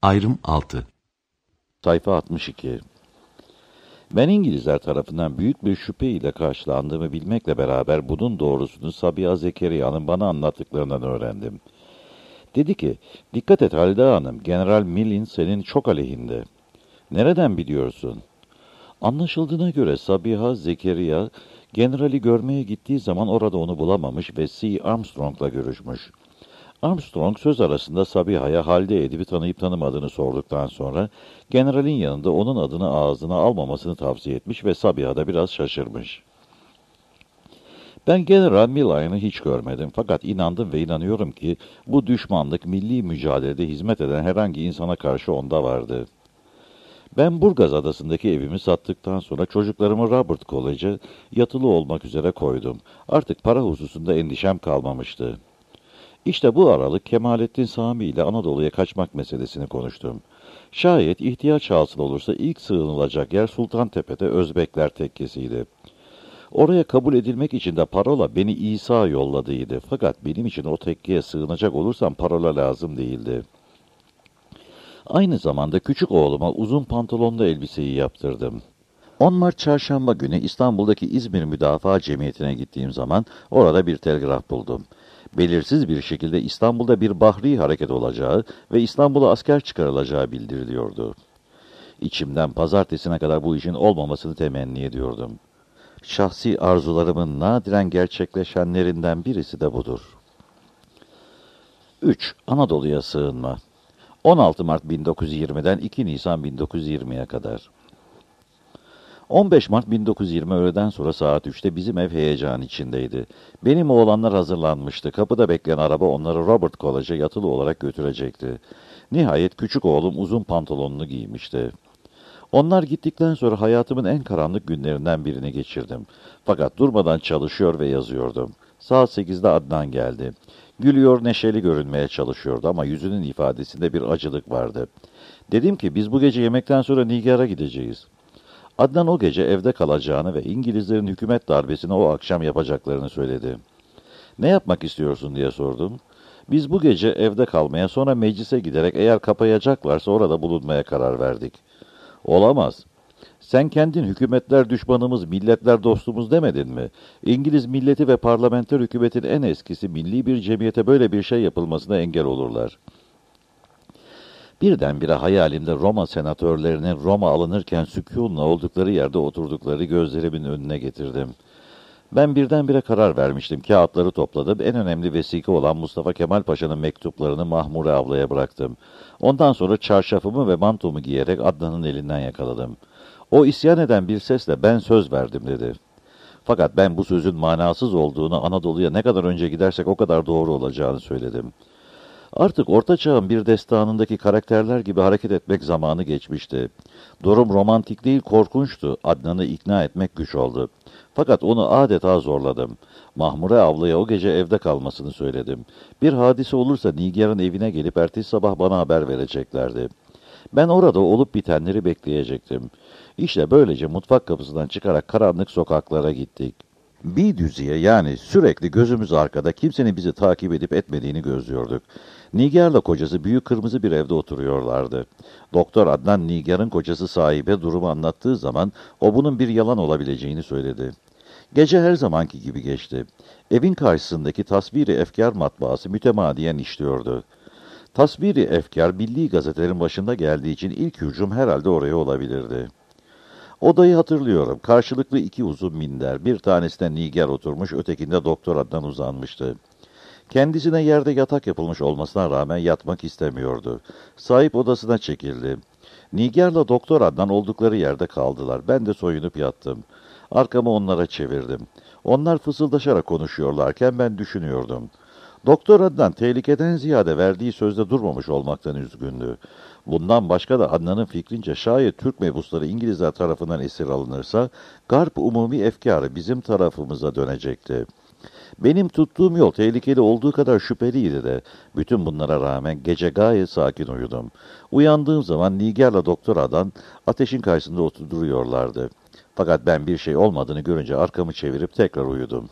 Ayrım 6. Sayfa 62. Ben İngilizler tarafından büyük bir şüphe ile karşılandığımı bilmekle beraber bunun doğrusunu Sabiha Zekeriya'nın bana anlattıklarından öğrendim. Dedi ki, dikkat et Halide Hanım, General Millin senin çok aleyhinde. Nereden biliyorsun? Anlaşıldığına göre Sabiha Zekeriya, generali görmeye gittiği zaman orada onu bulamamış ve C. Armstrong'la görüşmüş. Armstrong söz arasında Sabiha'ya Halide Edip'i tanıyıp tanımadığını sorduktan sonra generalin yanında onun adını ağzına almamasını tavsiye etmiş ve Sabiha da biraz şaşırmış. Ben General Millay'ını hiç görmedim fakat inandım ve inanıyorum ki bu düşmanlık milli mücadelede hizmet eden herhangi insana karşı onda vardı. Ben Burgaz adasındaki evimi sattıktan sonra çocuklarımı Robert College'a yatılı olmak üzere koydum. Artık para hususunda endişem kalmamıştı. İşte bu aralık Kemalettin Sami ile Anadolu'ya kaçmak meselesini konuştum. Şayet ihtiyaç hasıl olursa ilk sığınılacak yer Sultantepe'de Özbekler tekkesiydi. Oraya kabul edilmek için de parola beni İsa yolladıydı. Fakat benim için o tekkeye sığınacak olursam parola lazım değildi. Aynı zamanda küçük oğluma uzun pantolonlu elbiseyi yaptırdım. 10 Mart Çarşamba günü İstanbul'daki İzmir Müdafaa Cemiyeti'ne gittiğim zaman orada bir telgraf buldum. Belirsiz bir şekilde İstanbul'da bir bahri hareket olacağı ve İstanbul'a asker çıkarılacağı bildiriliyordu. İçimden pazartesine kadar bu işin olmamasını temenni ediyordum. Şahsi arzularımın nadiren gerçekleşenlerinden birisi de budur. 3. Anadolu'ya sığınma. 16 Mart 1920'den 2 Nisan 1920'ye kadar. 15 Mart 1920 öğleden sonra saat 3'te bizim ev heyecan içindeydi. Benim oğlanlar hazırlanmıştı. Kapıda bekleyen araba onları Robert College'a yatılı olarak götürecekti. Nihayet küçük oğlum uzun pantolonunu giymişti. Onlar gittikten sonra hayatımın en karanlık günlerinden birini geçirdim. Fakat durmadan çalışıyor ve yazıyordum. Saat 8'de Adnan geldi. Gülüyor, neşeli görünmeye çalışıyordu ama yüzünün ifadesinde bir acılık vardı. Dedim ki biz bu gece yemekten sonra Nigar'a gideceğiz. Adnan o gece evde kalacağını ve İngilizlerin hükümet darbesini o akşam yapacaklarını söyledi. Ne yapmak istiyorsun diye sordum. Biz bu gece evde kalmaya sonra meclise giderek eğer kapayacaklarsa orada bulunmaya karar verdik. Olamaz. Sen kendin hükümetler düşmanımız, milletler dostumuz demedin mi? İngiliz milleti ve parlamenter hükümetin en eskisi milli bir cemiyete böyle bir şey yapılmasına engel olurlar. Birdenbire hayalimde Roma senatörlerinin Roma alınırken sükûnla oldukları yerde oturdukları gözlerimin önüne getirdim. Ben birdenbire karar vermiştim. Kağıtları topladım. En önemli vesika olan Mustafa Kemal Paşa'nın mektuplarını Mahmure ablaya bıraktım. Ondan sonra çarşafımı ve mantomu giyerek Adnan'ın elinden yakaladım. O isyan eden bir sesle ben söz verdim dedi. Fakat ben bu sözün manasız olduğunu, Anadolu'ya ne kadar önce gidersek o kadar doğru olacağını söyledim. Artık Orta Çağ'ın bir destanındaki karakterler gibi hareket etmek zamanı geçmişti. Durum romantik değil, korkunçtu. Adnan'ı ikna etmek güç oldu. Fakat onu adeta zorladım. Mahmure ablaya o gece evde kalmasını söyledim. Bir hadise olursa Nigar'ın evine gelip ertesi sabah bana haber vereceklerdi. Ben orada olup bitenleri bekleyecektim. İşte böylece mutfak kapısından çıkarak karanlık sokaklara gittik. Bir düziye yani sürekli gözümüz arkada kimsenin bizi takip edip etmediğini gözlüyorduk. Nigar'la kocası büyük kırmızı bir evde oturuyorlardı. Doktor Adnan Nigar'ın kocası sahibe durumu anlattığı zaman o bunun bir yalan olabileceğini söyledi. Gece her zamanki gibi geçti. Evin karşısındaki Tasviri Efkar matbaası mütemadiyen işliyordu. Tasviri Efkar milli gazetelerin başında geldiği için ilk hücum herhalde oraya olabilirdi. Odayı hatırlıyorum. Karşılıklı iki uzun minder. Bir tanesinde Nigar oturmuş, ötekinde Doktor Adnan uzanmıştı. Kendisine yerde yatak yapılmış olmasına rağmen yatmak istemiyordu. Sahip odasına çekildi. Nigar'la Doktor Adnan oldukları yerde kaldılar. Ben de soyunup yattım. Arkamı onlara çevirdim. Onlar fısıldaşarak konuşuyorlarken ben düşünüyordum. Doktor Adnan tehlikeden ziyade verdiği sözde durmamış olmaktan üzgündü. Bundan başka da Adnan'ın fikrince şayet Türk mebusları İngilizler tarafından esir alınırsa Garp umumi efkarı bizim tarafımıza dönecekti. Benim tuttuğum yol tehlikeli olduğu kadar şüpheliydi de bütün bunlara rağmen gece gayet sakin uyudum. Uyandığım zaman Nigar'la Doktor Adnan ateşin karşısında oturuyorlardı. Fakat ben bir şey olmadığını görünce arkamı çevirip tekrar uyudum.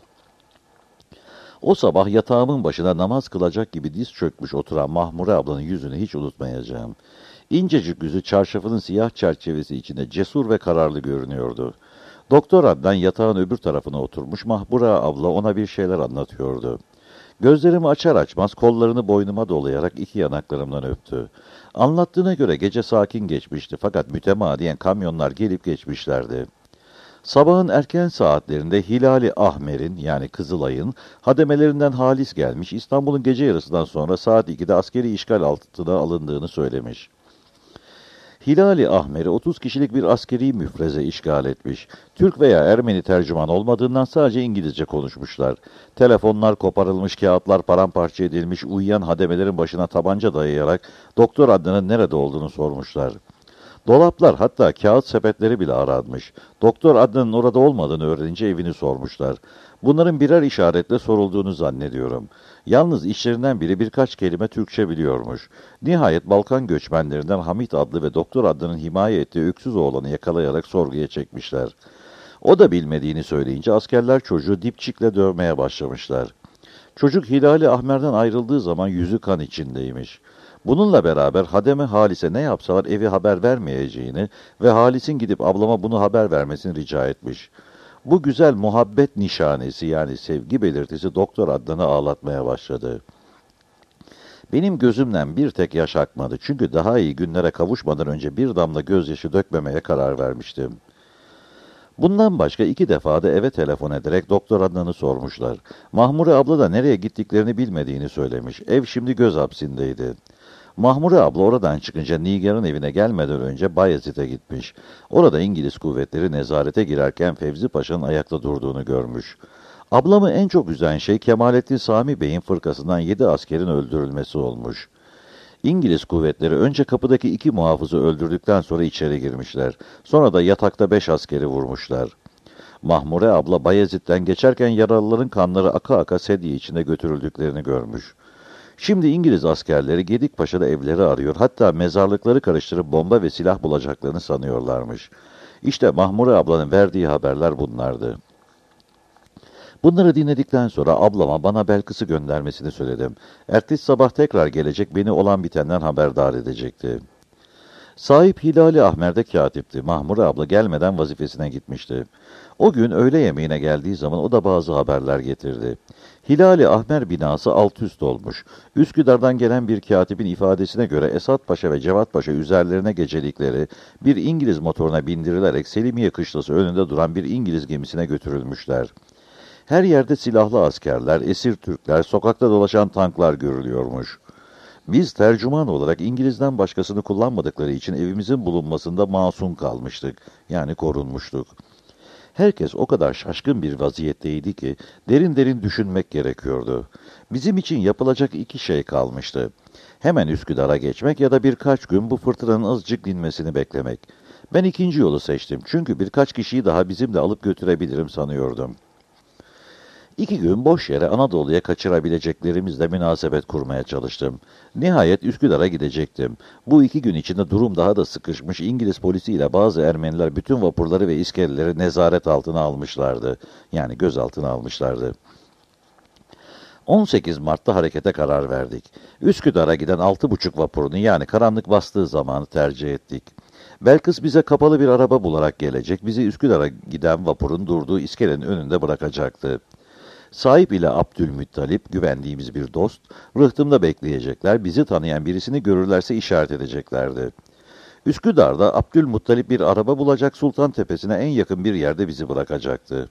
O sabah yatağımın başına namaz kılacak gibi diz çökmüş oturan Mahmure ablanın yüzünü hiç unutmayacağım. İncecik yüzü çarşafının siyah çerçevesi içinde cesur ve kararlı görünüyordu. Doktor Adnan yatağın öbür tarafına oturmuş, Mahmure abla ona bir şeyler anlatıyordu. Gözlerimi açar açmaz kollarını boynuma dolayarak iki yanaklarımdan öptü. Anlattığına göre gece sakin geçmişti fakat mütemadiyen kamyonlar gelip geçmişlerdi. Sabahın erken saatlerinde Hilali Ahmer'in yani Kızılay'ın hademelerinden Halis gelmiş, İstanbul'un gece yarısından sonra saat 2'de askeri işgal altına alındığını söylemiş. Hilali Ahmer'i 30 kişilik bir askeri müfreze işgal etmiş. Türk veya Ermeni tercüman olmadığından sadece İngilizce konuşmuşlar. Telefonlar koparılmış, kağıtlar paramparça edilmiş, uyuyan hademelerin başına tabanca dayayarak Doktor Adnan'ın nerede olduğunu sormuşlar. Dolaplar hatta kağıt sepetleri bile aranmış. Doktor Adnan'ın orada olmadığını öğrenince evini sormuşlar. Bunların birer işaretle sorulduğunu zannediyorum. Yalnız işlerinden biri birkaç kelime Türkçe biliyormuş. Nihayet Balkan göçmenlerinden Hamit adlı ve Doktor Adnan'ın himaye ettiği öksüz oğlanı yakalayarak sorguya çekmişler. O da bilmediğini söyleyince askerler çocuğu dipçikle dövmeye başlamışlar. Çocuk Hilali Ahmer'den ayrıldığı zaman yüzü kan içindeymiş. Bununla beraber hademe Halis'e ne yapsalar evi haber vermeyeceğini ve Halis'in gidip ablama bunu haber vermesini rica etmiş. Bu güzel muhabbet nişanesi yani sevgi belirtisi Doktor Adnan'ı ağlatmaya başladı. Benim gözümden bir tek yaş akmadı çünkü daha iyi günlere kavuşmadan önce bir damla gözyaşı dökmemeye karar vermiştim. Bundan başka 2 defa da eve telefon ederek Doktor Adnan'ı sormuşlar. Mahmure abla da nereye gittiklerini bilmediğini söylemiş. Ev şimdi göz hapsindeydi. Mahmure abla oradan çıkınca Nigar'ın evine gelmeden önce Bayezid'e gitmiş. Orada İngiliz kuvvetleri nezarete girerken Fevzi Paşa'nın ayakta durduğunu görmüş. Ablamı en çok üzen şey Kemalettin Sami Bey'in fırkasından 7 askerin öldürülmesi olmuş. İngiliz kuvvetleri önce kapıdaki 2 muhafızı öldürdükten sonra içeri girmişler. Sonra da yatakta 5 askeri vurmuşlar. Mahmure abla Bayezid'den geçerken yaralıların kanları aka aka sedye içinde götürüldüklerini görmüş. Şimdi İngiliz askerleri Gedikpaşa'da evleri arıyor, hatta mezarlıkları karıştırıp bomba ve silah bulacaklarını sanıyorlarmış. İşte Mahmure ablanın verdiği haberler bunlardı. Bunları dinledikten sonra ablama bana Belkıs'ı göndermesini söyledim. Ertesi sabah tekrar gelecek, beni olan bitenden haberdar edecekti. Sahip Hilali Ahmer'de katipti. Mahmure abla gelmeden vazifesine gitmişti. O gün öğle yemeğine geldiği zaman o da bazı haberler getirdi. Hilali Ahmer binası alt üst olmuş. Üsküdar'dan gelen bir katibin ifadesine göre Esat Paşa ve Cevat Paşa üzerlerine gecelikleri bir İngiliz motoruna bindirilerek Selimiye kışlası önünde duran bir İngiliz gemisine götürülmüşler. Her yerde silahlı askerler, esir Türkler, sokakta dolaşan tanklar görülüyormuş. Biz tercüman olarak İngiliz'den başkasını kullanmadıkları için evimizin bulunmasında masum kalmıştık, yani korunmuştuk. Herkes o kadar şaşkın bir vaziyetteydi ki derin derin düşünmek gerekiyordu. Bizim için yapılacak 2 şey kalmıştı. Hemen Üsküdar'a geçmek ya da birkaç gün bu fırtınanın azıcık dinmesini beklemek. Ben ikinci yolu seçtim çünkü birkaç kişiyi daha bizimle alıp götürebilirim sanıyordum. 2 gün boş yere Anadolu'ya kaçırabileceklerimizle münasebet kurmaya çalıştım. Nihayet Üsküdar'a gidecektim. Bu 2 gün içinde durum daha da sıkışmış, İngiliz polisiyle bazı Ermeniler bütün vapurları ve iskeleleri nezaret altına almışlardı. Yani gözaltına almışlardı. 18 Mart'ta harekete karar verdik. Üsküdar'a giden 6,5 vapurunu yani karanlık bastığı zamanı tercih ettik. Belkıs bize kapalı bir araba bularak gelecek, bizi Üsküdar'a giden vapurun durduğu iskelenin önünde bırakacaktı. Sahip ile Abdülmuttalip, güvendiğimiz bir dost, rıhtımda bekleyecekler, bizi tanıyan birisini görürlerse işaret edeceklerdi. Üsküdar'da Abdülmuttalip bir araba bulacak, Sultan Tepesi'ne en yakın bir yerde bizi bırakacaktı.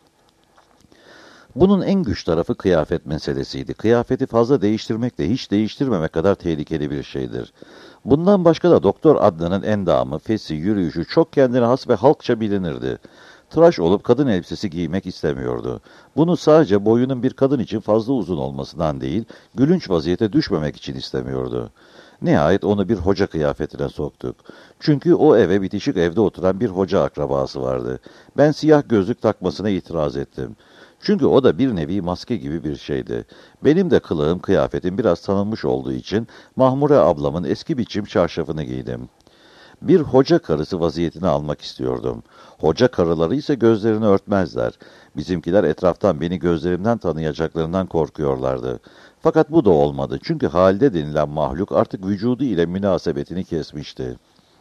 Bunun en güç tarafı kıyafet meselesiydi. Kıyafeti fazla değiştirmek de hiç değiştirmemek kadar tehlikeli bir şeydir. Bundan başka da Doktor Adnan'ın endamı, fesi, yürüyüşü çok kendine has ve halkça bilinirdi. Tıraş olup kadın elbisesi giymek istemiyordu. Bunu sadece boyunun bir kadın için fazla uzun olmasından değil, gülünç vaziyete düşmemek için istemiyordu. Nihayet onu bir hoca kıyafetine soktuk. Çünkü o eve bitişik evde oturan bir hoca akrabası vardı. Ben siyah gözlük takmasına itiraz ettim. Çünkü o da bir nevi maske gibi bir şeydi. Benim de kılığım, kıyafetim biraz tanınmış olduğu için Mahmure ablamın eski biçim çarşafını giydim. Bir hoca karısı vaziyetini almak istiyordum. Hoca karıları ise gözlerini örtmezler. Bizimkiler etraftan beni gözlerimden tanıyacaklarından korkuyorlardı. Fakat bu da olmadı. Çünkü Halide denilen mahluk artık vücudu ile münasebetini kesmişti.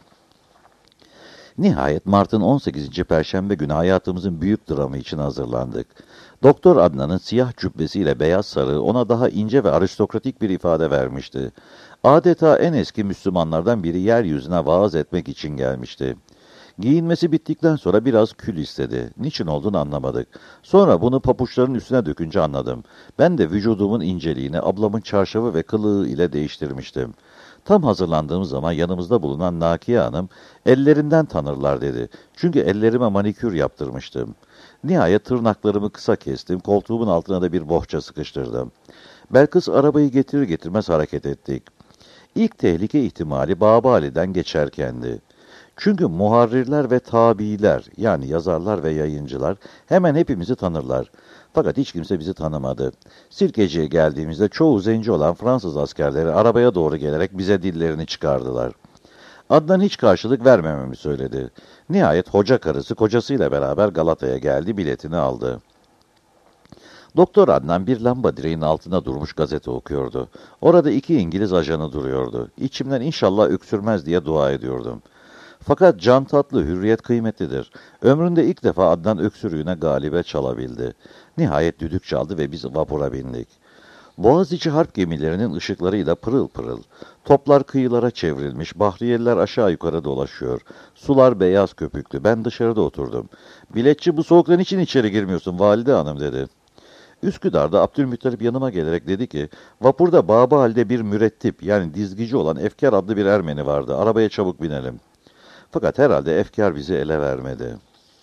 Nihayet Mart'ın 18. Perşembe günü hayatımızın büyük dramı için hazırlandık. Doktor Adnan'ın siyah cübbesiyle beyaz sarığı ona daha ince ve aristokratik bir ifade vermişti. Adeta en eski Müslümanlardan biri yeryüzüne vaaz etmek için gelmişti. Giyinmesi bittikten sonra biraz kül istedi. Niçin olduğunu anlamadık. Sonra bunu papuçların üstüne dökünce anladım. Ben de vücudumun inceliğini ablamın çarşafı ve kılığı ile değiştirmiştim. Tam hazırlandığımız zaman yanımızda bulunan Nakiye Hanım, ellerinden tanırlar dedi. Çünkü ellerime manikür yaptırmıştım. Nihayet tırnaklarımı kısa kestim, koltuğumun altına da bir bohça sıkıştırdım. Belkıs arabayı getirir getirmez hareket ettik. İlk tehlike ihtimali Babali'den geçerkendi. Çünkü muharrirler ve tabiiler, yani yazarlar ve yayıncılar hemen hepimizi tanırlar. Fakat hiç kimse bizi tanımadı. Sirkeci'ye geldiğimizde çoğu zenci olan Fransız askerleri arabaya doğru gelerek bize dillerini çıkardılar. Adnan hiç karşılık vermememi söyledi. Nihayet hoca karısı kocasıyla beraber Galata'ya geldi, biletini aldı. Doktor Adnan bir lamba direğinin altında durmuş gazete okuyordu. Orada 2 İngiliz ajanı duruyordu. İçimden inşallah öksürmez diye dua ediyordum. Fakat can tatlı, hürriyet kıymetlidir. Ömründe ilk defa Adnan öksürüğüne galibe çalabildi. Nihayet düdük çaldı ve biz vapura bindik. Boğaziçi harp gemilerinin ışıklarıyla pırıl pırıl. Toplar kıyılara çevrilmiş, bahriyeliler aşağı yukarı dolaşıyor. Sular beyaz köpüklü, ben dışarıda oturdum. Biletçi, bu soğuktan için içeri girmiyorsun valide hanım dedi. Üsküdar'da Abdülmuttalip yanıma gelerek dedi ki, vapurda Baba halde bir mürettip, yani dizgici olan Efkar adlı bir Ermeni vardı. Arabaya çabuk binelim. Fakat herhalde Efkar bizi ele vermedi.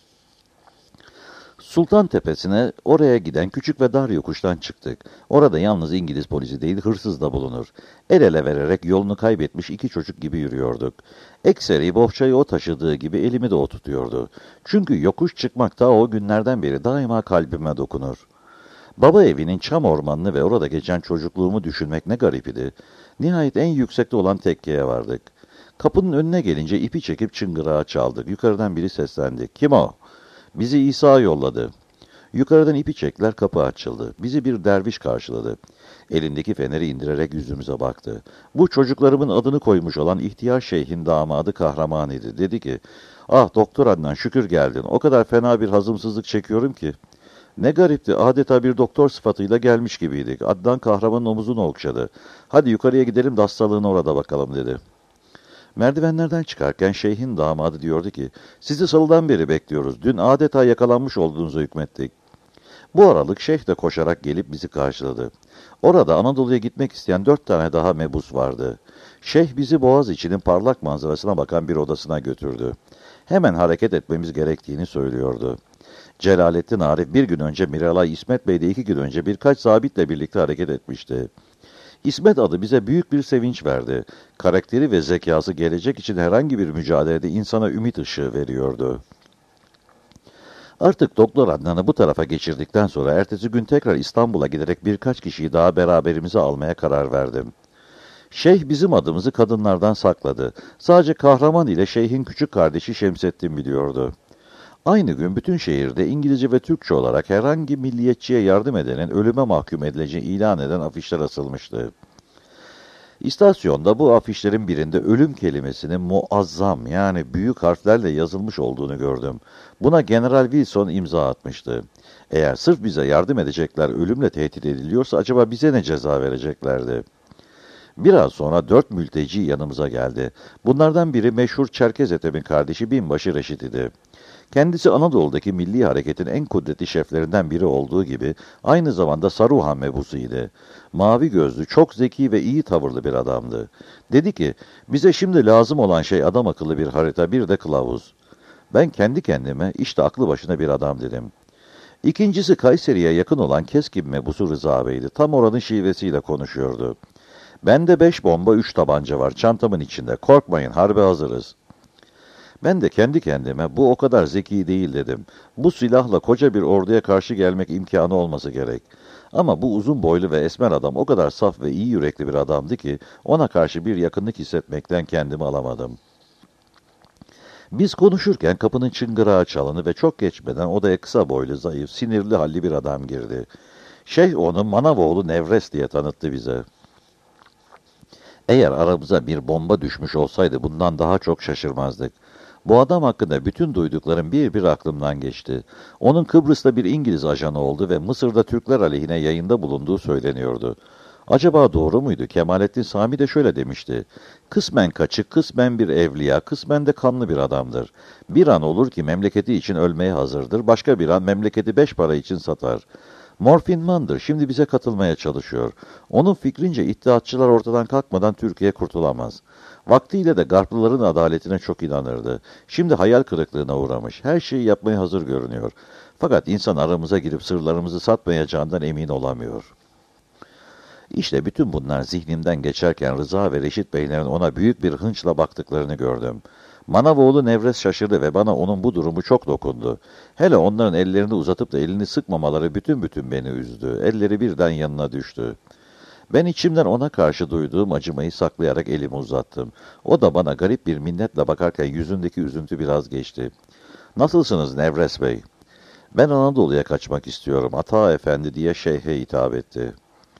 Sultan Tepesi'ne, oraya giden küçük ve dar yokuştan çıktık. Orada yalnız İngiliz polisi değil, hırsız da bulunur. El ele vererek yolunu kaybetmiş 2 çocuk gibi yürüyorduk. Ekseri bohçayı o taşıdığı gibi elimi de o tutuyordu. Çünkü yokuş çıkmak da o günlerden beri daima kalbime dokunur. Baba evinin çam ormanını ve orada geçen çocukluğumu düşünmek ne garip idi. Nihayet en yüksekte olan tekkeye vardık. Kapının önüne gelince ipi çekip çıngırağı çaldık. Yukarıdan biri seslendi. Kim o? Bizi İsa yolladı. Yukarıdan ipi çektiler, kapı açıldı. Bizi bir derviş karşıladı. Elindeki feneri indirerek yüzümüze baktı. Bu çocuklarımın adını koymuş olan ihtiyar şeyhin damadı Kahraman idi. Dedi ki, ah Doktor Adnan, şükür geldin. O kadar fena bir hazımsızlık çekiyorum ki. Ne garipti, adeta bir doktor sıfatıyla gelmiş gibiydik. Adnan Kahraman'ın omuzunu okşadı. Hadi yukarıya gidelim de hastalığına orada bakalım dedi. Merdivenlerden çıkarken şeyhin damadı diyordu ki, sizi salıdan beri bekliyoruz. Dün adeta yakalanmış olduğunuzu hükmettik. Bu aralık şeyh de koşarak gelip bizi karşıladı. Orada Anadolu'ya gitmek isteyen 4 tane daha mebus vardı. Şeyh bizi Boğaziçi'nin parlak manzarasına bakan bir odasına götürdü. Hemen hareket etmemiz gerektiğini söylüyordu. Celalettin Arif bir gün önce Miralay İsmet Bey de 2 gün önce birkaç zabitle birlikte hareket etmişti. İsmet adı bize büyük bir sevinç verdi. Karakteri ve zekası gelecek için herhangi bir mücadelede insana ümit ışığı veriyordu. Artık Doktor Adnan'ı bu tarafa geçirdikten sonra ertesi gün tekrar İstanbul'a giderek birkaç kişiyi daha beraberimize almaya karar verdim. Şeyh bizim adımızı kadınlardan sakladı. Sadece Kahraman ile Şeyh'in küçük kardeşi Şemsettin biliyordu. Aynı gün bütün şehirde İngilizce ve Türkçe olarak herhangi milliyetçiye yardım edenin ölüme mahkum edileceğini ilan eden afişler asılmıştı. İstasyonda bu afişlerin birinde ölüm kelimesinin muazzam, yani büyük harflerle yazılmış olduğunu gördüm. Buna General Wilson imza atmıştı. Eğer sırf bize yardım edecekler ölümle tehdit ediliyorsa acaba bize ne ceza vereceklerdi? Biraz sonra 4 mülteci yanımıza geldi. Bunlardan biri meşhur Çerkez Ethem'in kardeşi Binbaşı Reşit idi. Kendisi Anadolu'daki milli hareketin en kudretli şeflerinden biri olduğu gibi aynı zamanda Saruhan mebusuydu. Mavi gözlü, çok zeki ve iyi tavırlı bir adamdı. Dedi ki, bize şimdi lazım olan şey adam akıllı bir harita, bir de kılavuz. Ben kendi kendime, işte aklı başına bir adam dedim. İkincisi Kayseri'ye yakın olan Keskin mebusu Rıza Bey'di. Tam oranın şivesiyle konuşuyordu. Bende 5 bomba, 3 tabanca var çantamın içinde. Korkmayın, harbe hazırız. Ben de kendi kendime bu o kadar zeki değil dedim. Bu silahla koca bir orduya karşı gelmek imkanı olması gerek. Ama bu uzun boylu ve esmer adam o kadar saf ve iyi yürekli bir adamdı ki ona karşı bir yakınlık hissetmekten kendimi alamadım. Biz konuşurken kapının çıngırağı çalındı ve çok geçmeden odaya kısa boylu, zayıf, sinirli halli bir adam girdi. Şeyh onu Manavoğlu Nevres diye tanıttı bize. Eğer aramıza bir bomba düşmüş olsaydı bundan daha çok şaşırmazdık. Bu adam hakkında bütün duyduklarım bir bir aklımdan geçti. Onun Kıbrıs'ta bir İngiliz ajanı oldu ve Mısır'da Türkler aleyhine yayında bulunduğu söyleniyordu. Acaba doğru muydu? Kemalettin Sami de şöyle demişti. Kısmen kaçık, kısmen bir evliya, kısmen de kanlı bir adamdır. Bir an olur ki memleketi için ölmeye hazırdır, başka bir an memleketi 5 para için satar. Morfinmandır, şimdi bize katılmaya çalışıyor. Onun fikrince iddiatçılar ortadan kalkmadan Türkiye kurtulamaz. Vaktiyle de Garplıların adaletine çok inanırdı. Şimdi hayal kırıklığına uğramış. Her şeyi yapmaya hazır görünüyor. Fakat insan aramıza girip sırlarımızı satmayacağından emin olamıyor. İşte bütün bunlar zihnimden geçerken Rıza ve Reşit Beylerin ona büyük bir hınçla baktıklarını gördüm. Manavoğlu Nevres şaşırdı ve bana onun bu durumu çok dokundu. Hele onların ellerini uzatıp da elini sıkmamaları bütün beni üzdü. Elleri birden yanına düştü. Ben içimden ona karşı duyduğum acımayı saklayarak elimi uzattım. O da bana garip bir minnetle bakarken yüzündeki üzüntü biraz geçti. "Nasılsınız Nevres Bey?" "Ben Anadolu'ya kaçmak istiyorum, Ata Efendi," diye şeyhe hitap etti.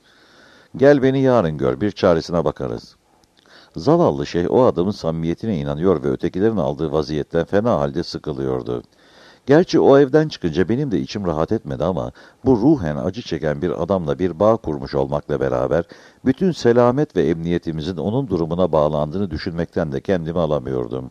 "Gel beni yarın gör, bir çaresine bakarız." Zavallı şeyh o adamın samimiyetine inanıyor ve ötekilerin aldığı vaziyetten fena halde sıkılıyordu. Gerçi o evden çıkınca benim de içim rahat etmedi ama bu ruhen acı çeken bir adamla bir bağ kurmuş olmakla beraber bütün selamet ve emniyetimizin onun durumuna bağlandığını düşünmekten de kendimi alamıyordum.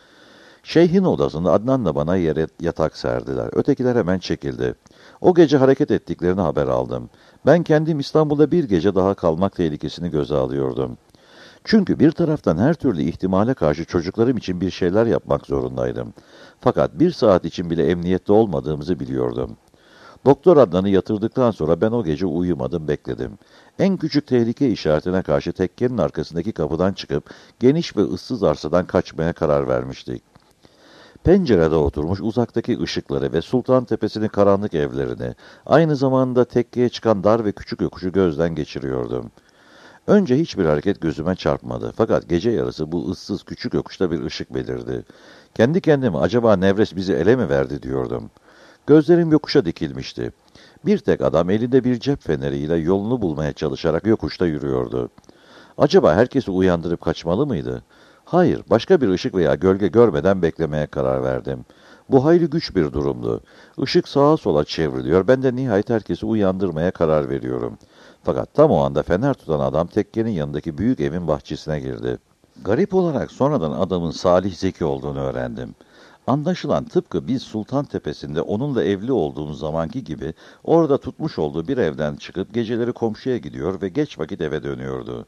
Şeyhin odasında Adnan'la bana yere yatak serdiler. Ötekiler hemen çekildi. O gece hareket ettiklerini haber aldım. Ben kendim İstanbul'da bir gece daha kalmak tehlikesini göze alıyordum. Çünkü bir taraftan her türlü ihtimale karşı çocuklarım için bir şeyler yapmak zorundaydım. Fakat bir saat için bile emniyette olmadığımızı biliyordum. Doktor Adnan'ı yatırdıktan sonra ben o gece uyumadım, bekledim. En küçük tehlike işaretine karşı tekkenin arkasındaki kapıdan çıkıp geniş ve ıssız arsadan kaçmaya karar vermiştik. Pencerede oturmuş uzaktaki ışıkları ve Sultan Tepesi'nin karanlık evlerini, aynı zamanda tekkeye çıkan dar ve küçük yokuşu gözden geçiriyordum. Önce hiçbir hareket gözüme çarpmadı. Fakat gece yarısı bu ıssız küçük yokuşta bir ışık belirdi. Kendi kendime acaba Nevres bizi ele mi verdi diyordum. Gözlerim yokuşa dikilmişti. Bir tek adam elinde bir cep feneriyle yolunu bulmaya çalışarak yokuşta yürüyordu. Acaba herkesi uyandırıp kaçmalı mıydı? Hayır, başka bir ışık veya gölge görmeden beklemeye karar verdim. Bu hayli güç bir durumdu. Işık sağa sola çevriliyor, ben de nihayet herkesi uyandırmaya karar veriyorum. Fakat tam o anda fener tutan adam tekkenin yanındaki büyük evin bahçesine girdi. Garip olarak sonradan adamın Salih Zeki olduğunu öğrendim. Anlaşılan tıpkı biz Sultan Tepesi'nde onunla evli olduğumuz zamanki gibi orada tutmuş olduğu bir evden çıkıp geceleri komşuya gidiyor ve geç vakit eve dönüyordu.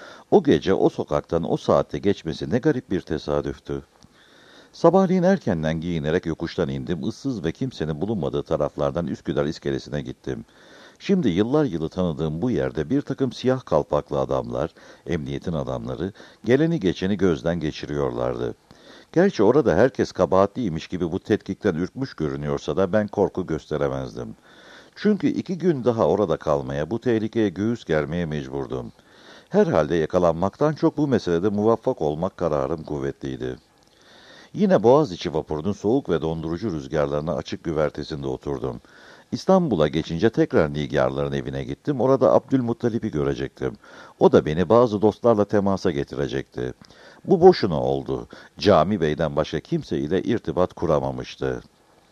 O gece o sokaktan o saatte geçmesi ne garip bir tesadüftü. Sabahleyin erkenden giyinerek yokuştan indim, ıssız ve kimsenin bulunmadığı taraflardan Üsküdar iskelesine gittim. Şimdi yıllar yılı tanıdığım bu yerde bir takım siyah kalpaklı adamlar, emniyetin adamları, geleni geçeni gözden geçiriyorlardı. Gerçi orada herkes kabahatliymiş gibi bu tetkikten ürkmüş görünüyorsa da ben korku gösteremezdim. Çünkü 2 gün daha orada kalmaya, bu tehlikeye göğüs germeye mecburdum. Herhalde yakalanmaktan çok bu meselede muvaffak olmak kararım kuvvetliydi. Yine Boğaziçi vapurunun soğuk ve dondurucu rüzgarlarına açık güvertesinde oturdum. İstanbul'a geçince tekrar Nigarların evine gittim. Orada Abdülmuttalip'i görecektim. O da beni bazı dostlarla temasa getirecekti. Bu boşuna oldu. Cami Bey'den başka kimseyle irtibat kuramamıştı.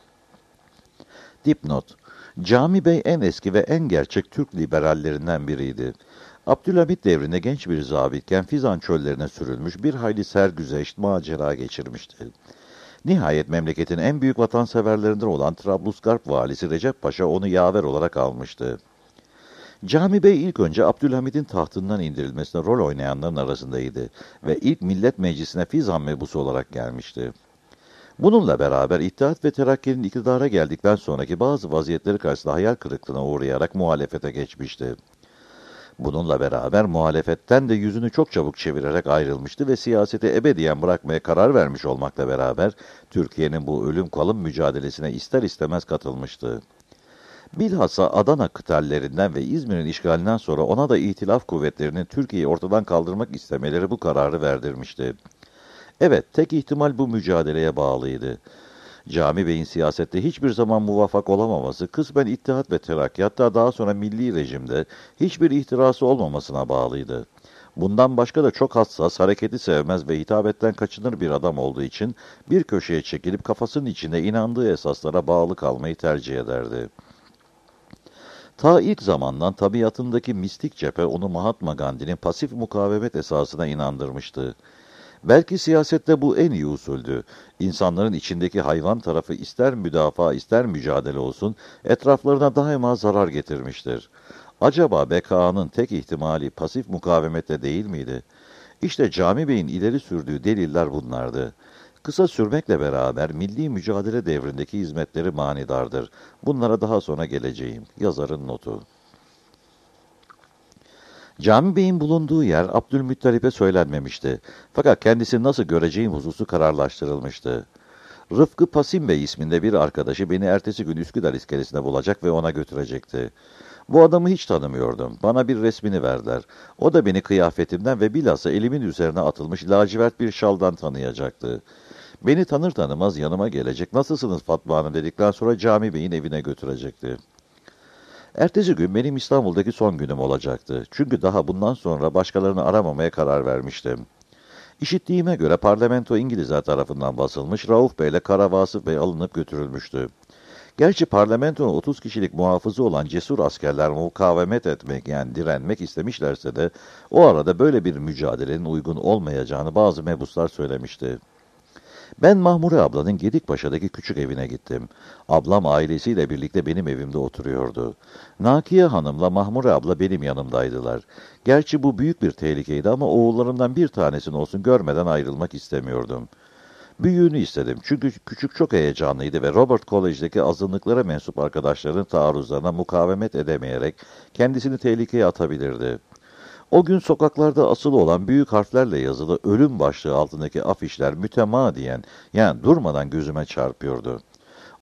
Dipnot: Cami Bey en eski ve en gerçek Türk liberallerinden biriydi. Abdülhamit devrinde genç bir zabitken Fizan çöllerine sürülmüş, bir hayli sergüzeşt macera geçirmişti. Nihayet memleketin en büyük vatanseverlerinden olan Trablusgarp valisi Recep Paşa onu yaver olarak almıştı. Cami Bey ilk önce Abdülhamid'in tahtından indirilmesine rol oynayanların arasındaydı ve ilk Millet Meclisi'ne Fizan mebusu olarak gelmişti. Bununla beraber İttihat ve Terakki'nin iktidara geldikten sonraki bazı vaziyetleri karşısında hayal kırıklığına uğrayarak muhalefete geçmişti. Bununla beraber muhalefetten de yüzünü çok çabuk çevirerek ayrılmıştı ve siyaseti ebediyen bırakmaya karar vermiş olmakla beraber Türkiye'nin bu ölüm kalım mücadelesine ister istemez katılmıştı. Bilhassa Adana kıtallerinden ve İzmir'in işgalinden sonra ona da İtilaf kuvvetlerinin Türkiye'yi ortadan kaldırmak istemeleri bu kararı verdirmişti. Evet, tek ihtimal bu mücadeleye bağlıydı. Cami Bey'in siyasette hiçbir zaman muvaffak olamaması, kısmen İttihat ve Terakki, hatta daha sonra milli rejimde hiçbir ihtirası olmamasına bağlıydı. Bundan başka da çok hassas, hareketi sevmez ve hitabetten kaçınır bir adam olduğu için bir köşeye çekilip kafasının içinde inandığı esaslara bağlı kalmayı tercih ederdi. Ta ilk zamandan tabiatındaki mistik cephe onu Mahatma Gandhi'nin pasif mukavemet esasına inandırmıştı. Belki siyasette bu en iyi usuldü. İnsanların içindeki hayvan tarafı ister müdafaa ister mücadele olsun, etraflarına daima zarar getirmiştir. Acaba bekanın tek ihtimali pasif mukavemette değil miydi? İşte Cami Bey'in ileri sürdüğü deliller bunlardı. Kısa sürmekle beraber milli mücadele devrindeki hizmetleri manidardır. Bunlara daha sonra geleceğim. Yazarın notu. Cami Bey'in bulunduğu yer Abdülmuttalip'e söylenmemişti. Fakat kendisini nasıl göreceğim hususu kararlaştırılmıştı. Rıfkı Pasim Bey isminde bir arkadaşı beni ertesi gün Üsküdar iskelesinde bulacak ve ona götürecekti. Bu adamı hiç tanımıyordum. Bana bir resmini verdiler. O da beni kıyafetimden ve bilhassa elimin üzerine atılmış lacivert bir şaldan tanıyacaktı. Beni tanır tanımaz yanıma gelecek, nasılsınız Fatma Hanım dedikten sonra Cami Bey'in evine götürecekti. Ertesi gün benim İstanbul'daki son günüm olacaktı. Çünkü daha bundan sonra başkalarını aramamaya karar vermiştim. İşittiğime göre parlamento İngilizler tarafından basılmış, Rauf Bey ile Kara Vasıf Bey alınıp götürülmüştü. Gerçi parlamentonun 30 kişilik muhafızı olan cesur askerler mukavemet etmek yani direnmek istemişlerse de o arada böyle bir mücadelenin uygun olmayacağını bazı mebuslar söylemişti. Ben Mahmure ablanın Gedikpaşa'daki küçük evine gittim. Ablam ailesiyle birlikte benim evimde oturuyordu. Nakiye Hanım'la Mahmure abla benim yanımdaydılar. Gerçi bu büyük bir tehlikeydi ama oğullarımdan bir tanesini olsun görmeden ayrılmak istemiyordum. Büyüğünü istedim çünkü küçük çok heyecanlıydı ve Robert College'deki azınlıklara mensup arkadaşların taarruzlarına mukavemet edemeyerek kendisini tehlikeye atabilirdi. O gün sokaklarda asılı olan büyük harflerle yazılı ölüm başlığı altındaki afişler mütemadiyen yani durmadan gözüme çarpıyordu.